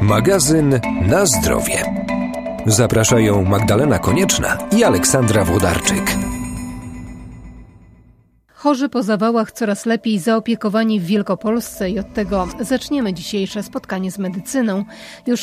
Magazyn Na zdrowie. Zapraszają Magdalena Konieczna i Aleksandra Włodarczyk. Chorzy po zawałach coraz lepiej zaopiekowani w Wielkopolsce i od tego zaczniemy dzisiejsze spotkanie z medycyną. Już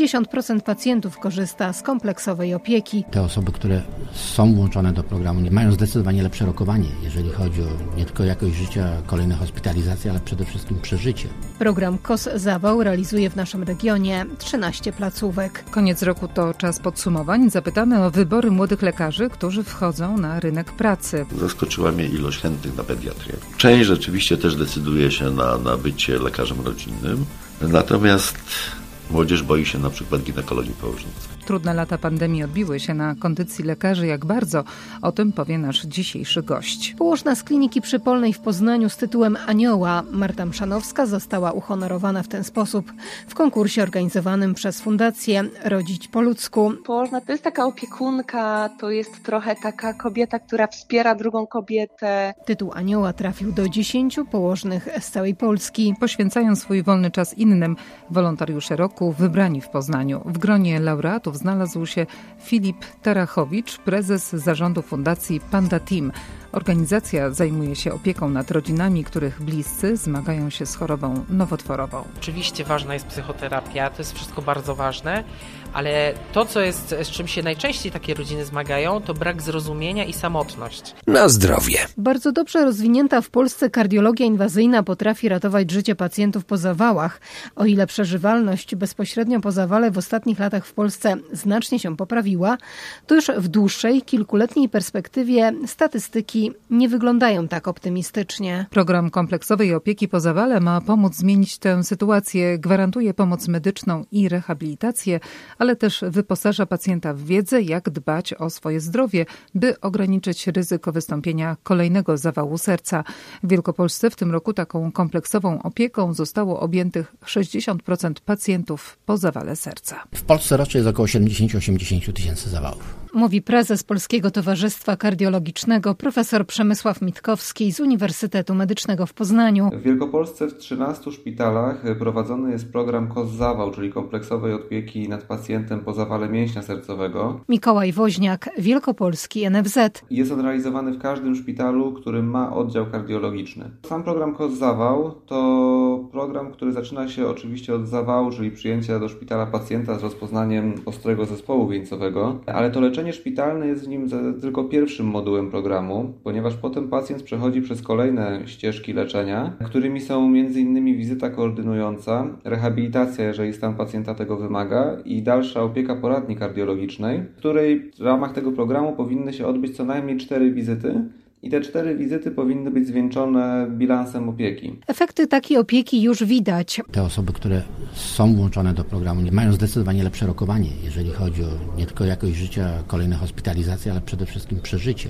60% pacjentów korzysta z kompleksowej opieki. Te osoby, które są włączone do programu, mają zdecydowanie lepsze rokowanie, jeżeli chodzi o nie tylko jakość życia, kolejne hospitalizacje, ale przede wszystkim przeżycie. Program KOS Zawał realizuje w naszym regionie 13 placówek. Koniec roku to czas podsumowań. Zapytamy o wybory młodych lekarzy, którzy wchodzą na rynek pracy. Zaskoczyła mnie ilość chętnych na pediatrię. Część rzeczywiście też decyduje się na bycie lekarzem rodzinnym, natomiast młodzież boi się na przykład ginekologii położnictwa. Trudne lata pandemii odbiły się na kondycji lekarzy. Jak bardzo? O tym powie nasz dzisiejszy gość. Położna z Kliniki Przypolnej w Poznaniu z tytułem Anioła Marta Mszanowska została uhonorowana w ten sposób w konkursie organizowanym przez Fundację Rodzić po ludzku. Położna to jest taka opiekunka, to jest trochę taka kobieta, która wspiera drugą kobietę. Tytuł Anioła trafił do 10 położnych z całej Polski. Poświęcają swój wolny czas innym. Wolontariusze roku wybrani w Poznaniu. W gronie laureatów znalazł się Filip Tarachowicz, prezes zarządu Fundacji Panda Team. Organizacja zajmuje się opieką nad rodzinami, których bliscy zmagają się z chorobą nowotworową. Oczywiście ważna jest psychoterapia, to jest wszystko bardzo ważne, ale to, z czym się najczęściej takie rodziny zmagają, to brak zrozumienia i samotność. Na zdrowie. Bardzo dobrze rozwinięta w Polsce kardiologia inwazyjna potrafi ratować życie pacjentów po zawałach. O ile przeżywalność bezpośrednio po zawale w ostatnich latach w Polsce znacznie się poprawiła, to już w dłuższej, kilkuletniej perspektywie statystyki nie wyglądają tak optymistycznie. Program kompleksowej opieki po zawale ma pomóc zmienić tę sytuację, gwarantuje pomoc medyczną i rehabilitację, ale też wyposaża pacjenta w wiedzę, jak dbać o swoje zdrowie, by ograniczyć ryzyko wystąpienia kolejnego zawału serca. W Wielkopolsce w tym roku taką kompleksową opieką zostało objętych 60% pacjentów po zawale serca. W Polsce rocznie jest około 70-80 tysięcy zawałów. Mówi prezes Polskiego Towarzystwa Kardiologicznego profesor Przemysław Mitkowski z Uniwersytetu Medycznego w Poznaniu. W Wielkopolsce w 13 szpitalach prowadzony jest program KOS Zawał, czyli kompleksowej opieki nad pacjentem po zawale mięśnia sercowego. Mikołaj Woźniak, Wielkopolski NFZ. Jest on realizowany w każdym szpitalu, który ma oddział kardiologiczny. Sam program KOS Zawał to program, który zaczyna się oczywiście od zawału, czyli przyjęcia do szpitala pacjenta z rozpoznaniem ostrego zespołu wieńcowego, ale to leczenie szpitalne jest w nim tylko pierwszym modułem programu, ponieważ potem pacjent przechodzi przez kolejne ścieżki leczenia, którymi są m.in. wizyta koordynująca, rehabilitacja, jeżeli stan pacjenta tego wymaga i dalsza opieka poradni kardiologicznej, w której w ramach tego programu powinny się odbyć co najmniej 4 wizyty. I te 4 wizyty powinny być zwieńczone bilansem opieki. Efekty takiej opieki już widać. Te osoby, które są włączone do programu, mają zdecydowanie lepsze rokowanie, jeżeli chodzi o nie tylko jakość życia, kolejne hospitalizacje, ale przede wszystkim przeżycie.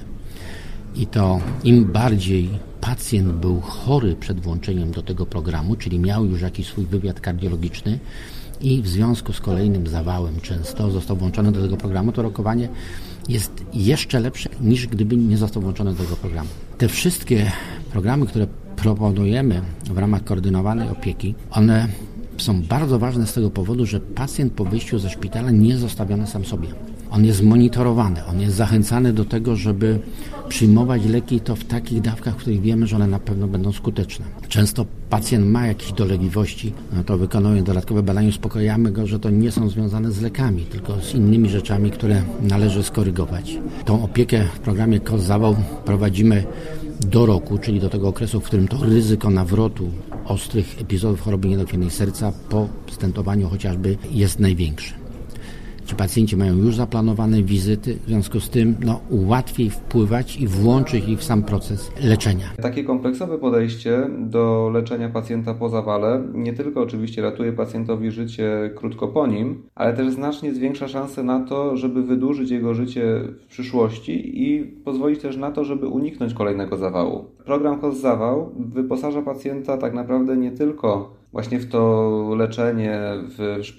I to im bardziej pacjent był chory przed włączeniem do tego programu, czyli miał już jakiś swój wywiad kardiologiczny i w związku z kolejnym zawałem często został włączony do tego programu, to rokowanie jest jeszcze lepsze niż gdyby nie został włączony do tego programu. Te wszystkie programy, które proponujemy w ramach koordynowanej opieki, one są bardzo ważne z tego powodu, że pacjent po wyjściu ze szpitala nie jest zostawiony sam sobie. On jest monitorowany, on jest zachęcany do tego, żeby przyjmować leki i to w takich dawkach, w których wiemy, że one na pewno będą skuteczne. Często pacjent ma jakieś dolegliwości, no to wykonując dodatkowe badania uspokajamy go, że to nie są związane z lekami, tylko z innymi rzeczami, które należy skorygować. Tą opiekę w programie KOS Zawał prowadzimy do roku, czyli do tego okresu, w którym to ryzyko nawrotu ostrych epizodów choroby niedokrwiennej serca po stentowaniu chociażby jest największe. Ci pacjenci mają już zaplanowane wizyty, w związku z tym łatwiej wpływać i włączyć ich w sam proces leczenia. Takie kompleksowe podejście do leczenia pacjenta po zawale nie tylko oczywiście ratuje pacjentowi życie krótko po nim, ale też znacznie zwiększa szanse na to, żeby wydłużyć jego życie w przyszłości i pozwolić też na to, żeby uniknąć kolejnego zawału. Program KOS Zawał wyposaża pacjenta tak naprawdę nie tylko właśnie w to leczenie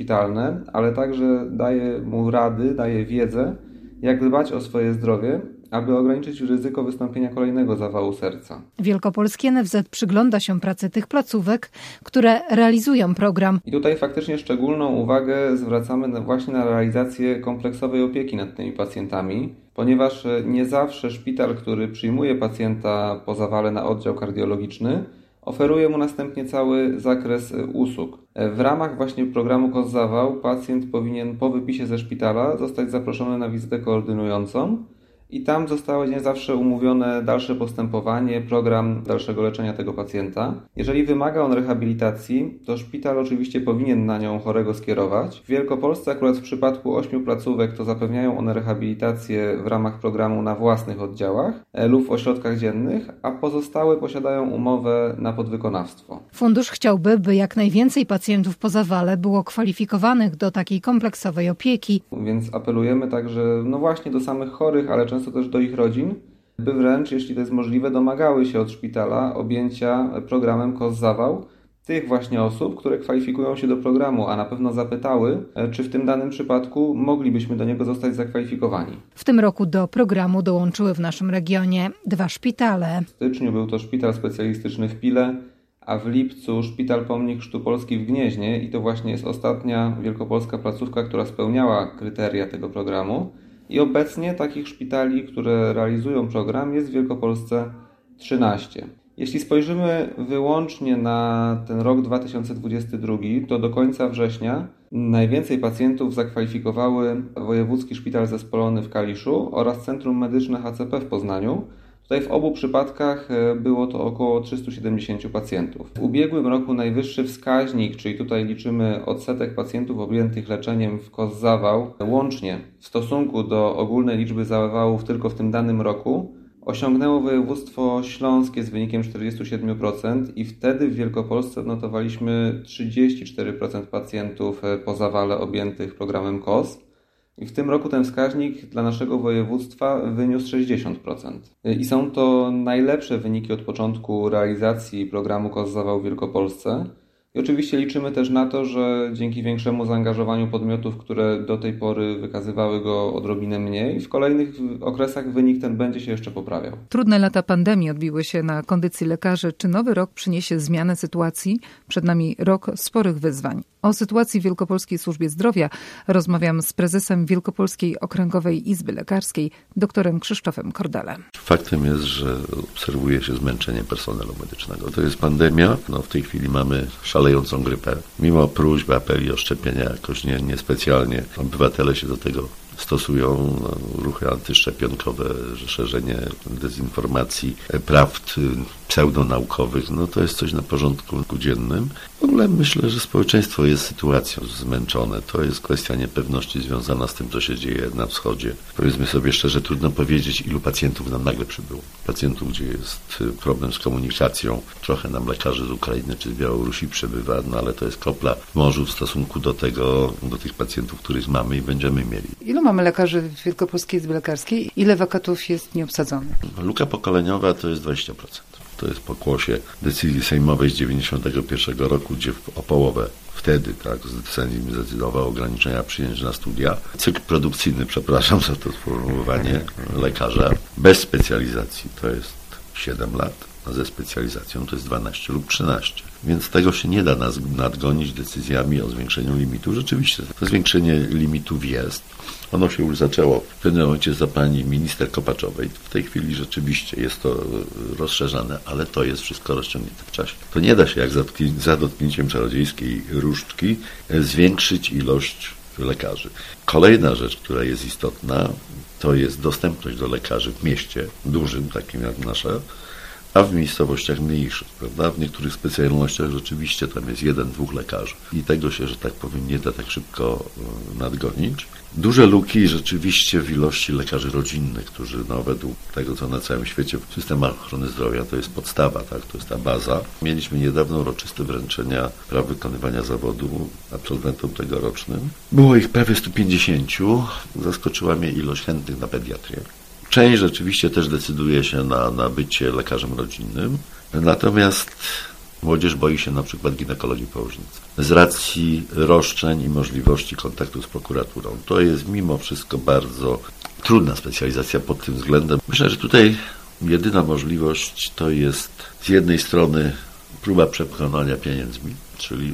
szpitalne, ale także daje mu rady, daje wiedzę, jak dbać o swoje zdrowie aby ograniczyć ryzyko wystąpienia kolejnego zawału serca. Wielkopolski NFZ przygląda się pracy tych placówek, które realizują program. I tutaj faktycznie szczególną uwagę zwracamy właśnie na realizację kompleksowej opieki nad tymi pacjentami, ponieważ nie zawsze szpital, który przyjmuje pacjenta po zawale na oddział kardiologiczny, oferuje mu następnie cały zakres usług. W ramach właśnie programu KOS-Zawał pacjent powinien po wypisie ze szpitala zostać zaproszony na wizytę koordynującą i tam zostało nie zawsze umówione dalsze postępowanie, program dalszego leczenia tego pacjenta. Jeżeli wymaga on rehabilitacji, to szpital oczywiście powinien na nią chorego skierować. W Wielkopolsce akurat w przypadku 8 placówek to zapewniają one rehabilitację w ramach programu na własnych oddziałach lub w ośrodkach dziennych, a pozostałe posiadają umowę na podwykonawstwo. Fundusz chciałby, by jak najwięcej pacjentów po zawale było kwalifikowanych do takiej kompleksowej opieki. Więc apelujemy także właśnie do samych chorych, ale często też do ich rodzin, by wręcz, jeśli to jest możliwe, domagały się od szpitala objęcia programem KOS-Zawał tych właśnie osób, które kwalifikują się do programu, a na pewno zapytały, czy w tym danym przypadku moglibyśmy do niego zostać zakwalifikowani. W tym roku do programu dołączyły w naszym regionie 2 szpitale. W styczniu był to szpital specjalistyczny w Pile, a w lipcu szpital Pomnik Chrztu Polski w Gnieźnie i to właśnie jest ostatnia wielkopolska placówka, która spełniała kryteria tego programu. I obecnie takich szpitali, które realizują program, jest w Wielkopolsce 13. Jeśli spojrzymy wyłącznie na ten rok 2022, to do końca września najwięcej pacjentów zakwalifikowały Wojewódzki Szpital Zespolony w Kaliszu oraz Centrum Medyczne HCP w Poznaniu. Tutaj w obu przypadkach było to około 370 pacjentów. W ubiegłym roku najwyższy wskaźnik, czyli tutaj liczymy odsetek pacjentów objętych leczeniem w KOS-Zawał, łącznie w stosunku do ogólnej liczby zawałów tylko w tym danym roku, osiągnęło województwo śląskie z wynikiem 47% i wtedy w Wielkopolsce odnotowaliśmy 34% pacjentów po zawale objętych programem KOS. I w tym roku ten wskaźnik dla naszego województwa wyniósł 60%. I są to najlepsze wyniki od początku realizacji programu KOS-Zawał w Wielkopolsce. I oczywiście liczymy też na to, że dzięki większemu zaangażowaniu podmiotów, które do tej pory wykazywały go odrobinę mniej, w kolejnych okresach wynik ten będzie się jeszcze poprawiał. Trudne lata pandemii odbiły się na kondycji lekarzy. Czy nowy rok przyniesie zmianę sytuacji? Przed nami rok sporych wyzwań. O sytuacji w Wielkopolskiej Służbie Zdrowia rozmawiam z prezesem Wielkopolskiej Okręgowej Izby Lekarskiej, doktorem Krzysztofem Kordelem. Faktem jest, że obserwuje się zmęczenie personelu medycznego. To jest pandemia. W tej chwili mamy szalejącą grypę. Mimo próśb, apeli o szczepienia jakoś niespecjalnie obywatele się do tego stosują. Ruchy antyszczepionkowe, szerzenie dezinformacji, prawd pseudonaukowych, to jest coś na porządku dziennym. W ogóle myślę, że społeczeństwo jest sytuacją zmęczone. To jest kwestia niepewności związana z tym, co się dzieje na wschodzie. Powiedzmy sobie szczerze, trudno powiedzieć, ilu pacjentów nam nagle przybyło. Pacjentów, gdzie jest problem z komunikacją. Trochę nam lekarzy z Ukrainy czy z Białorusi przybywa, ale to jest kropla w morzu w stosunku do tych pacjentów, których mamy i będziemy mieli. Ilu mamy lekarzy w Wielkopolskiej Izbie Lekarskiej? Ile wakatów jest nieobsadzonych? Luka pokoleniowa to jest 20%. To jest pokłosie decyzji sejmowej z 1991 roku, gdzie o połowę wtedy Sejm zdecydował ograniczenia przyjęć na studia. Cykl produkcyjny, przepraszam za to sformułowanie, lekarza bez specjalizacji to jest 7 lat, a ze specjalizacją to jest 12 lub 13. Więc tego się nie da nadgonić decyzjami o zwiększeniu limitu. Rzeczywiście to zwiększenie limitów jest. Ono się już zaczęło w pewnym momencie za pani minister Kopaczowej. W tej chwili rzeczywiście jest to rozszerzane, ale to jest wszystko rozciągnięte w czasie. To nie da się jak za dotknięciem czarodziejskiej różdżki zwiększyć ilość lekarzy. Kolejna rzecz, która jest istotna, to jest dostępność do lekarzy w mieście dużym, takim jak nasze, a w miejscowościach mniejszych, prawda? W niektórych specjalnościach rzeczywiście tam jest 1-2 lekarzy i tego się, że tak powiem, nie da tak szybko nadgonić. Duże luki rzeczywiście w ilości lekarzy rodzinnych, którzy według tego, co na całym świecie w systemach ochrony zdrowia to jest podstawa, to jest ta baza. Mieliśmy niedawno uroczyste wręczenia praw wykonywania zawodu absolwentom tegorocznym. Było ich prawie 150. Zaskoczyła mnie ilość chętnych na pediatrię. Część rzeczywiście też decyduje się na bycie lekarzem rodzinnym, natomiast młodzież boi się na przykład ginekologii położnictwa. Z racji roszczeń i możliwości kontaktu z prokuraturą. To jest mimo wszystko bardzo trudna specjalizacja pod tym względem. Myślę, że tutaj jedyna możliwość to jest z jednej strony próba przepchania pieniędzmi, czyli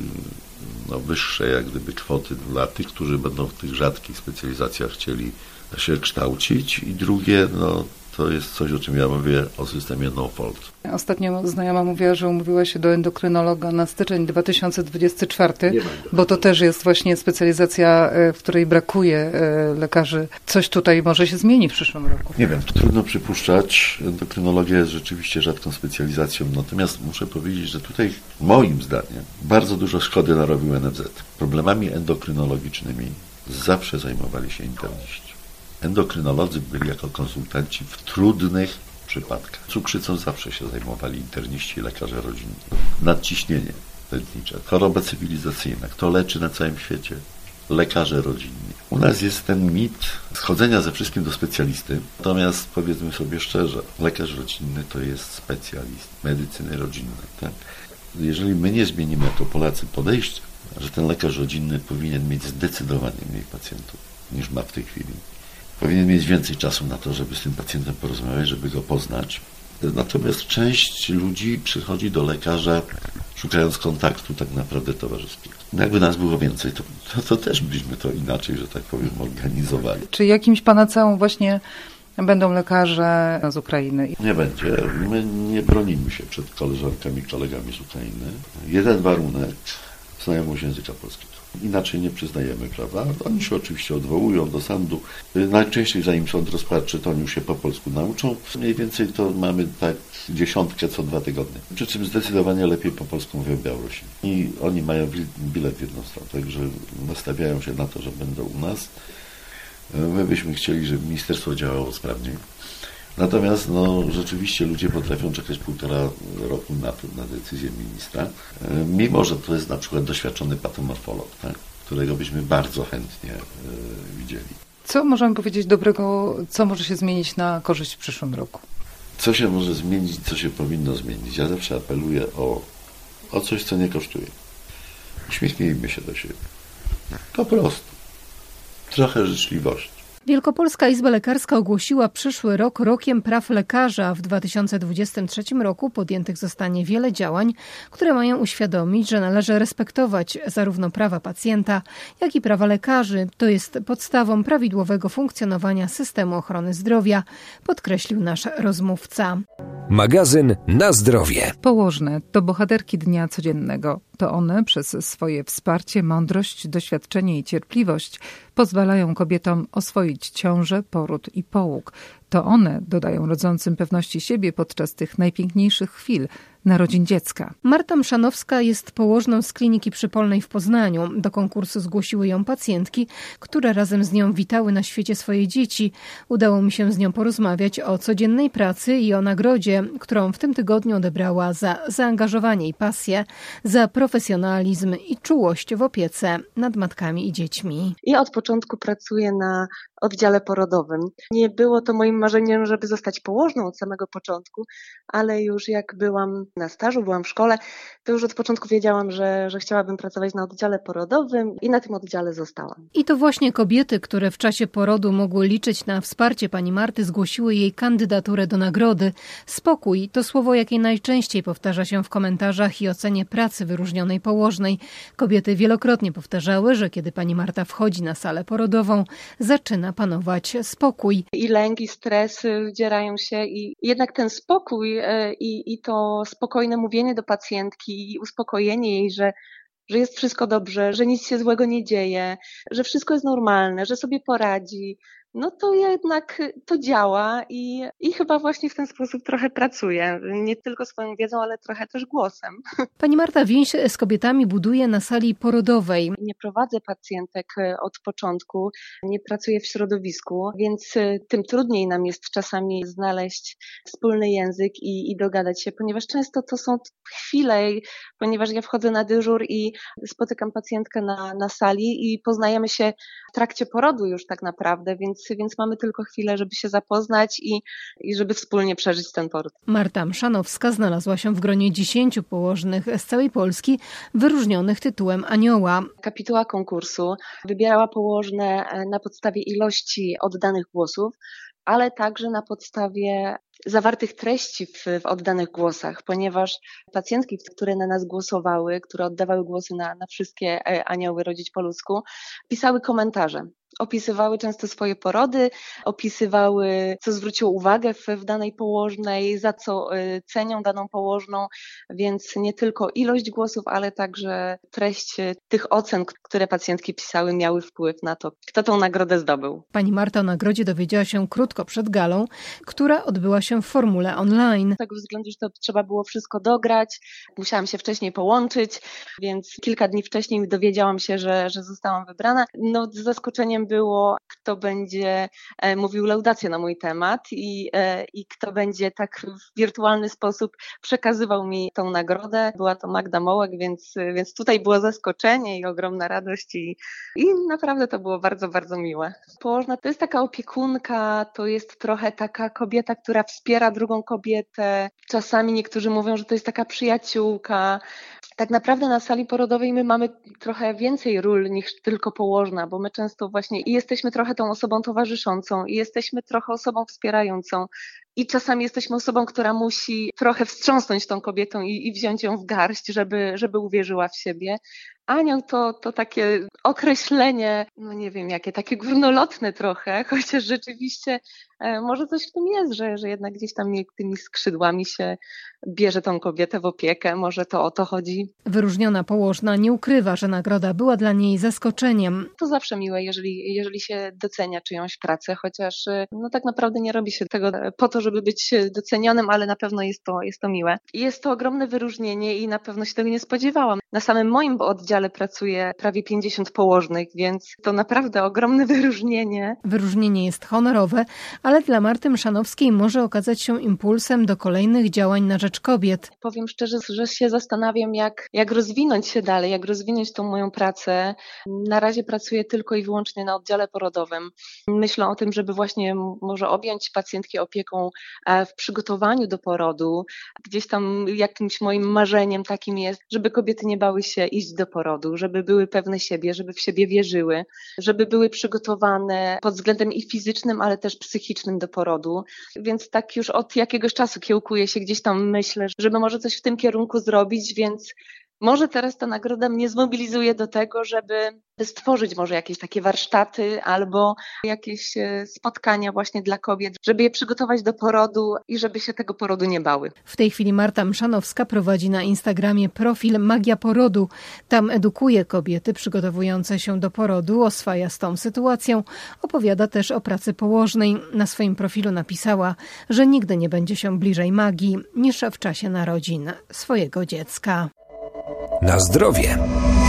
wyższe jak gdyby kwoty dla tych, którzy będą w tych rzadkich specjalizacjach chcieli się kształcić, i drugie, to jest coś, o czym ja mówię, o systemie no fault. Ostatnio znajoma mówiła, że umówiła się do endokrynologa na styczeń 2024, bo to też jest właśnie specjalizacja, w której brakuje lekarzy. Coś tutaj może się zmieni w przyszłym roku. Nie wiem, trudno przypuszczać. Endokrynologia jest rzeczywiście rzadką specjalizacją, natomiast muszę powiedzieć, że tutaj moim zdaniem bardzo dużo szkody narobił NFZ. Problemami endokrynologicznymi zawsze zajmowali się interniści. Endokrynolodzy byli jako konsultanci w trudnych przypadkach. Cukrzycą zawsze się zajmowali interniści i lekarze rodzinni. Nadciśnienie tętnicze, choroba cywilizacyjna. Kto leczy na całym świecie? Lekarze rodzinni. U nas jest ten mit schodzenia ze wszystkim do specjalisty. Natomiast powiedzmy sobie szczerze, lekarz rodzinny to jest specjalist medycyny rodzinnej. Tak? Jeżeli my nie zmienimy jako Polacy podejścia, że ten lekarz rodzinny powinien mieć zdecydowanie mniej pacjentów niż ma w tej chwili. Powinien mieć więcej czasu na to, żeby z tym pacjentem porozmawiać, żeby go poznać. Natomiast część ludzi przychodzi do lekarza szukając kontaktu tak naprawdę towarzyskiego. Jakby nas było więcej, to też byśmy to inaczej, że tak powiem, organizowali. Czy jakimś panaceum właśnie będą lekarze z Ukrainy? Nie będzie. My nie bronimy się przed koleżankami, kolegami z Ukrainy. Jeden warunek, znajomość języka polskiego. Inaczej nie przyznajemy, prawda? Oni się oczywiście odwołują do sądu. Najczęściej zanim sąd rozpatrzy, to oni się po polsku nauczą. Mniej więcej to mamy tak 10 co 2 tygodnie. Przy czym zdecydowanie lepiej po polsku mówią Białorusi. I oni mają bilet w jedną stronę, także nastawiają się na to, że będą u nas. My byśmy chcieli, żeby ministerstwo działało sprawniej. Natomiast rzeczywiście ludzie potrafią czekać 1,5 roku na decyzję ministra, mimo że to jest na przykład doświadczony patomorfolog, tak, którego byśmy bardzo chętnie widzieli. Co możemy powiedzieć dobrego, co może się zmienić na korzyść w przyszłym roku? Co się może zmienić, co się powinno zmienić? Ja zawsze apeluję o coś, co nie kosztuje. Uśmiechnijmy się do siebie. Po prostu. Trochę życzliwości. Wielkopolska Izba Lekarska ogłosiła przyszły rok rokiem praw lekarza. W 2023 roku podjętych zostanie wiele działań, które mają uświadomić, że należy respektować zarówno prawa pacjenta, jak i prawa lekarzy. To jest podstawą prawidłowego funkcjonowania systemu ochrony zdrowia, podkreślił nasz rozmówca. Magazyn Na zdrowie. Położne to bohaterki dnia codziennego. To one przez swoje wsparcie, mądrość, doświadczenie i cierpliwość pozwalają kobietom oswoić ciążę, poród i połóg. To one dodają rodzącym pewności siebie podczas tych najpiękniejszych chwil narodzin dziecka. Marta Mszanowska jest położną z Kliniki Przypolnej w Poznaniu. Do konkursu zgłosiły ją pacjentki, które razem z nią witały na świecie swoje dzieci. Udało mi się z nią porozmawiać o codziennej pracy i o nagrodzie, którą w tym tygodniu odebrała za zaangażowanie i pasję, za profesjonalizm i czułość w opiece nad matkami i dziećmi. Ja od początku pracuję na oddziale porodowym. Nie było to moim marzeniem, żeby zostać położną od samego początku, ale już jak byłam na stażu, byłam w szkole, to już od początku wiedziałam, że chciałabym pracować na oddziale porodowym i na tym oddziale zostałam. I to właśnie kobiety, które w czasie porodu mogły liczyć na wsparcie pani Marty, zgłosiły jej kandydaturę do nagrody. Spokój to słowo, jakie najczęściej powtarza się w komentarzach i ocenie pracy wyróżnionej położnej. Kobiety wielokrotnie powtarzały, że kiedy pani Marta wchodzi na salę porodową, zaczyna panować spokój. I lęk, i stres wdzierają się i jednak ten spokój i to spokojne mówienie do pacjentki i uspokojenie jej, że jest wszystko dobrze, że nic się złego nie dzieje, że wszystko jest normalne, że sobie poradzi, no to jednak to działa i chyba właśnie w ten sposób trochę pracuję. Nie tylko swoją wiedzą, ale trochę też głosem. Pani Marta więź z kobietami buduje na sali porodowej. Nie prowadzę pacjentek od początku, nie pracuję w środowisku, więc tym trudniej nam jest czasami znaleźć wspólny język i dogadać się, ponieważ często to są chwile, ponieważ ja wchodzę na dyżur i spotykam pacjentkę na sali i poznajemy się w trakcie porodu już tak naprawdę, więc więc mamy tylko chwilę, żeby się zapoznać i żeby wspólnie przeżyć ten poród. Marta Mszanowska znalazła się w gronie 10 położnych z całej Polski wyróżnionych tytułem Anioła. Kapituła konkursu wybierała położne na podstawie ilości oddanych głosów, ale także na podstawie zawartych treści w oddanych głosach, ponieważ pacjentki, które na nas głosowały, które oddawały głosy na wszystkie anioły Rodzić po ludzku, pisały komentarze. Opisywały często swoje porody, opisywały, co zwróciło uwagę w danej położnej, za co cenią daną położną, więc nie tylko ilość głosów, ale także treść tych ocen, które pacjentki pisały, miały wpływ na to, kto tą nagrodę zdobył. Pani Marta o nagrodzie dowiedziała się krótko przed galą, która odbyła się w formule online. Z tego względu, że to trzeba było wszystko dograć, musiałam się wcześniej połączyć, więc kilka dni wcześniej dowiedziałam się, że zostałam wybrana. No, z zaskoczeniem było, kto będzie mówił laudację na mój temat i kto będzie tak w wirtualny sposób przekazywał mi tą nagrodę. Była to Magda Mołek, więc tutaj było zaskoczenie i ogromna radość i naprawdę to było bardzo, bardzo miłe. Położna to jest taka opiekunka, to jest trochę taka kobieta, która wspiera drugą kobietę. Czasami niektórzy mówią, że to jest taka przyjaciółka. Tak naprawdę na sali porodowej my mamy trochę więcej ról niż tylko położna, bo my często właśnie i jesteśmy trochę tą osobą towarzyszącą i jesteśmy trochę osobą wspierającą i czasami jesteśmy osobą, która musi trochę wstrząsnąć tą kobietą i wziąć ją w garść, żeby uwierzyła w siebie. Anioł to takie określenie, no nie wiem jakie, takie górnolotne trochę, chociaż rzeczywiście może coś w tym jest, że jednak gdzieś tam tymi skrzydłami się bierze tą kobietę w opiekę, może to o to chodzi. Wyróżniona położna nie ukrywa, że nagroda była dla niej zaskoczeniem. To zawsze miłe, jeżeli się docenia czyjąś pracę, chociaż no tak naprawdę nie robi się tego po to, żeby być docenionym, ale na pewno jest to miłe. Jest to ogromne wyróżnienie i na pewno się tego nie spodziewałam. Na samym moim oddziale pracuje prawie 50 położnych, więc to naprawdę ogromne wyróżnienie. Wyróżnienie jest honorowe, ale dla Marty Mszanowskiej może okazać się impulsem do kolejnych działań na rzecz kobiet. Powiem szczerze, że się zastanawiam, jak rozwinąć się dalej, jak rozwinąć tą moją pracę. Na razie pracuję tylko i wyłącznie na oddziale porodowym. Myślę o tym, żeby właśnie może objąć pacjentki opieką w przygotowaniu do porodu. Gdzieś tam jakimś moim marzeniem takim jest, żeby kobiety nie bały się iść do porodu, żeby były pewne siebie, żeby w siebie wierzyły, żeby były przygotowane pod względem i fizycznym, ale też psychicznym do porodu. Więc tak już od jakiegoś czasu kiełkuję się gdzieś tam, myślę, żeby może coś w tym kierunku zrobić, więc może teraz ta nagroda mnie zmobilizuje do tego, żeby stworzyć może jakieś takie warsztaty albo jakieś spotkania właśnie dla kobiet, żeby je przygotować do porodu i żeby się tego porodu nie bały. W tej chwili Marta Mszanowska prowadzi na Instagramie profil Magia Porodu. Tam edukuje kobiety przygotowujące się do porodu, oswaja z tą sytuacją, opowiada też o pracy położnej. Na swoim profilu napisała, że nigdy nie będzie się bliżej magii niż w czasie narodzin swojego dziecka. Na zdrowie.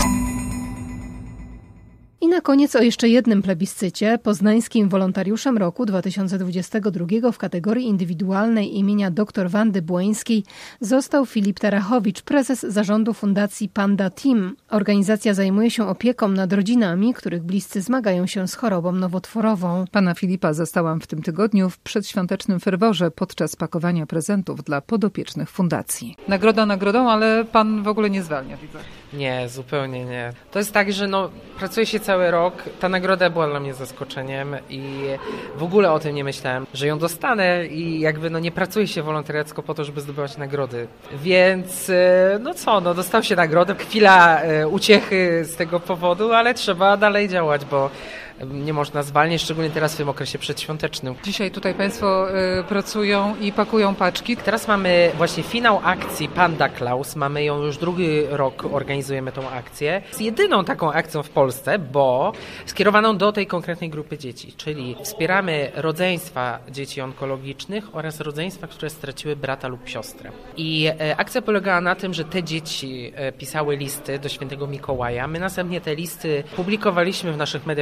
I na koniec o jeszcze jednym plebiscycie. Poznańskim wolontariuszem roku 2022 w kategorii indywidualnej imienia dr Wandy Błońskiej został Filip Tarachowicz, prezes zarządu Fundacji Panda Team. Organizacja zajmuje się opieką nad rodzinami, których bliscy zmagają się z chorobą nowotworową. Pana Filipa zastałam w tym tygodniu w przedświątecznym ferworze podczas pakowania prezentów dla podopiecznych fundacji. Nagroda nagrodą, ale pan w ogóle nie zwalnia, widzę. Nie, zupełnie nie. To jest tak, że pracuje się cały rok. Ta nagroda była dla mnie zaskoczeniem i w ogóle o tym nie myślałem, że ją dostanę i jakby nie pracuje się wolontariacko po to, żeby zdobywać nagrody. Więc dostał się nagrodę. Chwila uciechy z tego powodu, ale trzeba dalej działać, bo nie można zwalniać, szczególnie teraz w tym okresie przedświątecznym. Dzisiaj tutaj Państwo pracują i pakują paczki. Teraz mamy właśnie finał akcji Panda Klaus. Mamy ją już drugi rok, organizujemy tą akcję. Jest jedyną taką akcją w Polsce, bo skierowaną do tej konkretnej grupy dzieci, czyli wspieramy rodzeństwa dzieci onkologicznych oraz rodzeństwa, które straciły brata lub siostrę. I akcja polegała na tym, że te dzieci pisały listy do świętego Mikołaja. My następnie te listy publikowaliśmy w naszych mediach społecznościowych,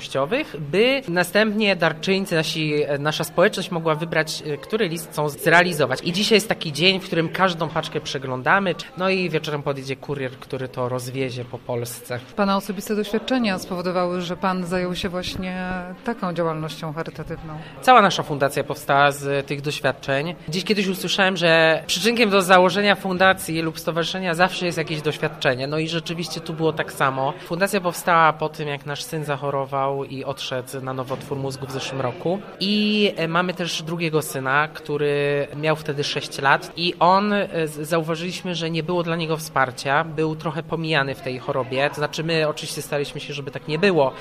społecznościowych, by następnie darczyńcy, nasza społeczność mogła wybrać, który list chcą zrealizować. I dzisiaj jest taki dzień, w którym każdą paczkę przeglądamy, no i wieczorem podjedzie kurier, który to rozwiezie po Polsce. Pana osobiste doświadczenia spowodowały, że pan zajął się właśnie taką działalnością charytatywną. Cała nasza fundacja powstała z tych doświadczeń. Gdzieś kiedyś usłyszałem, że przyczynkiem do założenia fundacji lub stowarzyszenia zawsze jest jakieś doświadczenie. No i rzeczywiście tu było tak samo. Fundacja powstała po tym, jak nasz syn zachorował i odszedł na nowotwór mózgu w zeszłym roku. I mamy też drugiego syna, który miał wtedy 6 lat i zauważyliśmy, że nie było dla niego wsparcia. Był trochę pomijany w tej chorobie. To znaczy my oczywiście staraliśmy się, żeby tak nie było,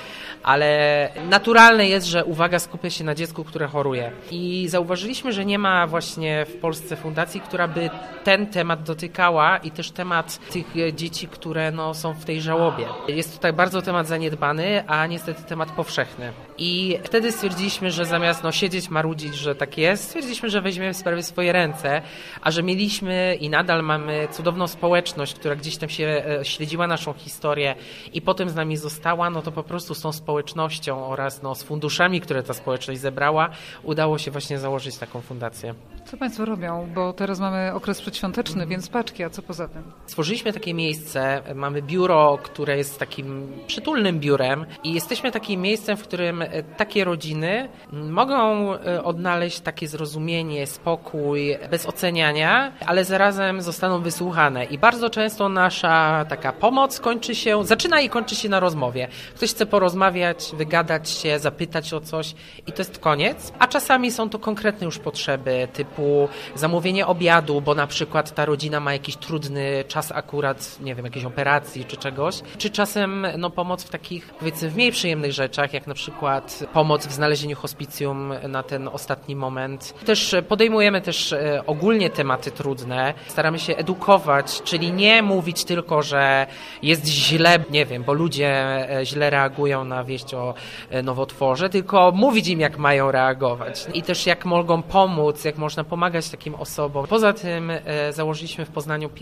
ale naturalne jest, że uwaga skupia się na dziecku, które choruje. I zauważyliśmy, że nie ma właśnie w Polsce fundacji, która by ten temat dotykała i też temat tych dzieci, które są w tej żałobie. Jest tutaj bardzo temat zaniedbany, a niestety temat powszechny. I wtedy stwierdziliśmy, że zamiast siedzieć, marudzić, że tak jest, stwierdziliśmy, że weźmiemy sprawy w swoje ręce, a że mieliśmy i nadal mamy cudowną społeczność, która gdzieś tam się śledziła naszą historię i potem z nami została, to po prostu z tą społecznością oraz z funduszami, które ta społeczność zebrała, udało się właśnie założyć taką fundację. Co Państwo robią? Bo teraz mamy okres przedświąteczny, więc paczki, a co poza tym? Stworzyliśmy takie miejsce, mamy biuro, które jest takim przytulnym biurem i jesteśmy takim miejscem, w którym takie rodziny mogą odnaleźć takie zrozumienie, spokój, bez oceniania, ale zarazem zostaną wysłuchane. I bardzo często nasza taka pomoc zaczyna i kończy się na rozmowie. Ktoś chce porozmawiać, wygadać się, zapytać o coś i to jest koniec. A czasami są to konkretne już potrzeby, typu zamówienie obiadu, bo na przykład ta rodzina ma jakiś trudny czas akurat, nie wiem, jakiejś operacji czy czegoś. Czy czasem pomoc w takich, powiedzmy, w mniej przyjemnych rzeczach, jak na przykład pomoc w znalezieniu hospicjum na ten ostatni moment. Też podejmujemy też ogólnie tematy trudne. Staramy się edukować, czyli nie mówić tylko, że jest źle, nie wiem, bo ludzie źle reagują na wieść o nowotworze, tylko mówić im, jak mają reagować i też jak mogą pomóc, jak można pomagać takim osobom. Poza tym założyliśmy w Poznaniu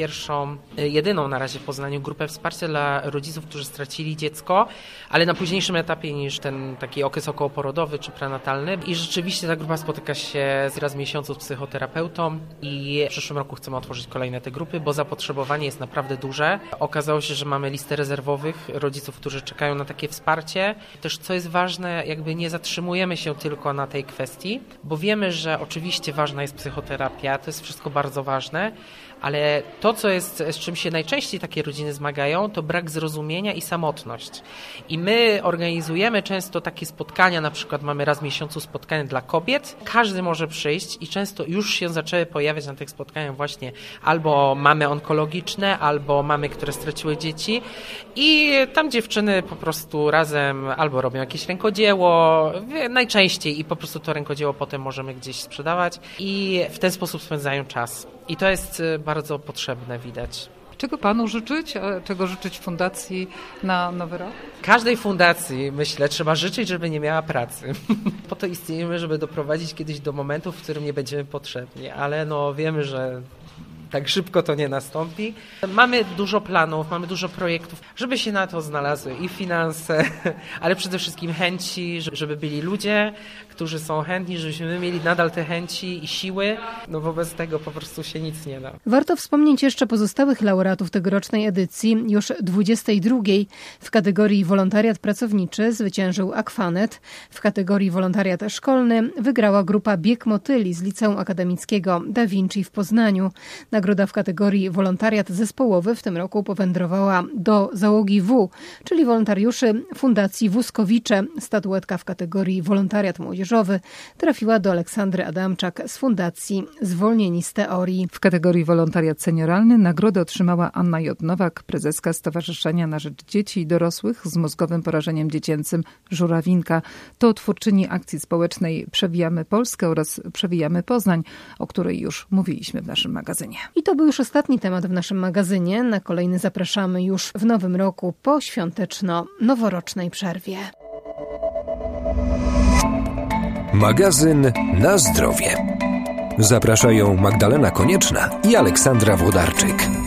jedyną na razie w Poznaniu grupę wsparcia dla rodziców, którzy stracili dziecko, ale na późniejszym etapie niż ten taki okres okołoporodowy czy prenatalny. I rzeczywiście ta grupa spotyka się raz w miesiącu z psychoterapeutą i w przyszłym roku chcemy otworzyć kolejne te grupy, bo zapotrzebowanie jest naprawdę duże. Okazało się, że mamy listę rezerwowych rodziców, którzy czekają na takie wsparcie. Też co jest ważne, jakby nie zatrzymujemy się tylko na tej kwestii, bo wiemy, że oczywiście ważna jest psychoterapia, to jest wszystko bardzo ważne, ale to, z czym się najczęściej takie rodziny zmagają, to brak zrozumienia i samotność. I my organizujemy często takie spotkania, na przykład mamy raz w miesiącu spotkania dla kobiet. Każdy może przyjść i często już się zaczęły pojawiać na tych spotkaniach właśnie albo mamy onkologiczne, albo mamy, które straciły dzieci i tam dziewczyny po prostu razem albo robią jakieś rękodzieło, najczęściej i po prostu to rękodzieło potem możemy gdzieś sprzedawać i w ten sposób spędzają czas. I to jest bardzo potrzebne, widać. Czego Panu życzyć, a czego życzyć fundacji na Nowy Rok? Każdej fundacji, myślę, trzeba życzyć, żeby nie miała pracy. Po to istniejemy, żeby doprowadzić kiedyś do momentu, w którym nie będziemy potrzebni, ale wiemy, że tak szybko to nie nastąpi. Mamy dużo planów, mamy dużo projektów, żeby się na to znalazły i finanse, ale przede wszystkim chęci, żeby byli ludzie, którzy są chętni, żebyśmy mieli nadal te chęci i siły. Wobec tego po prostu się nic nie da. Warto wspomnieć jeszcze pozostałych laureatów tegorocznej edycji. Już 22. w kategorii wolontariat pracowniczy zwyciężył Akwanet. W kategorii wolontariat szkolny wygrała grupa Bieg Motyli z Liceum Akademickiego Da Vinci w Poznaniu. Nagroda w kategorii wolontariat zespołowy w tym roku powędrowała do załogi W, czyli wolontariuszy Fundacji Wózkowicze. Statuetka w kategorii wolontariat młodzieżowy trafiła do Aleksandry Adamczak z Fundacji Zwolnieni z Teorii. W kategorii wolontariat senioralny nagrodę otrzymała Anna J. Nowak, prezeska Stowarzyszenia na Rzecz Dzieci i Dorosłych z mózgowym porażeniem dziecięcym Żurawinka. To twórczyni akcji społecznej Przewijamy Polskę oraz Przewijamy Poznań, o której już mówiliśmy w naszym magazynie. I to był już ostatni temat w naszym magazynie. Na kolejny zapraszamy już w nowym roku po świąteczno-noworocznej przerwie. Magazyn Na zdrowie. Zapraszają Magdalena Konieczna i Aleksandra Włodarczyk.